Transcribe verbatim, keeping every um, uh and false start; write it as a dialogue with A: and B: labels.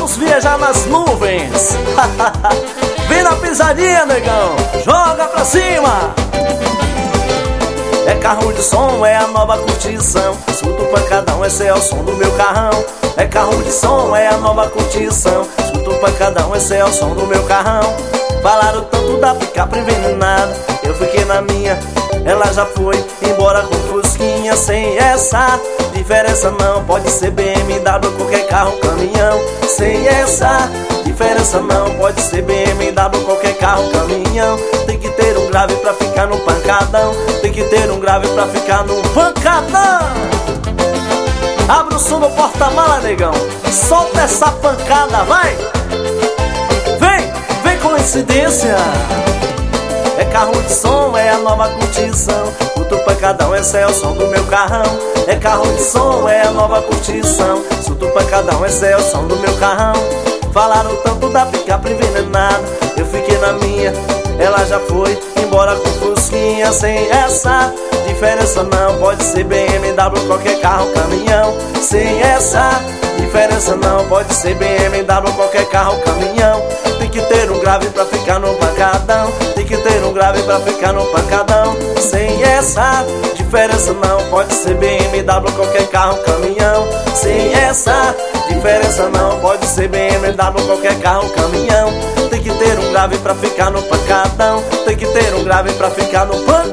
A: Vamos viajar nas nuvens. Vem na pisadinha, negão, joga pra cima. É carro de som, é a nova curtição. Escuto pancadão, esse é o som do meu carrão. É carro de som, é a nova curtição. Escuto pancadão, esse é o som do meu carrão. Falaram tanto da picape envenenada, eu fiquei na minha, ela já foi embora com fusquinha. Sem essa diferença não, pode ser B M W, qualquer carro, caminhão. Sem essa diferença não, pode ser B M W, qualquer carro, caminhão. Tem que ter um grave pra ficar no pancadão. Tem que ter um grave pra ficar no pancadão. Abre o som do porta-mala, negão, solta essa pancada, vai! Vem, vem coincidência. É carro de som, é a nova curtição. Escuto pancadão, esse é o som do meu carrão. É carro de som, é a nova curtição. Escuto pancadão, esse é o som do meu carrão. Falaram tanto da picape envenenada, eu fiquei na minha, ela já foi embora com fusquinha. Sem essa diferença não, pode ser B M W, qualquer carro, caminhão. Sem essa diferença não, pode ser B M W, qualquer carro, caminhão. Tem que ter um grave pra ficar no pancadão. Tem que ter um grave pra ficar no pancadão. Sem essa diferença não, pode ser B M W, qualquer carro, caminhão. Sem essa diferença não, pode ser B M W, qualquer carro, caminhão. Tem que ter um grave pra ficar no pancadão. Tem que ter um grave pra ficar no pancadão.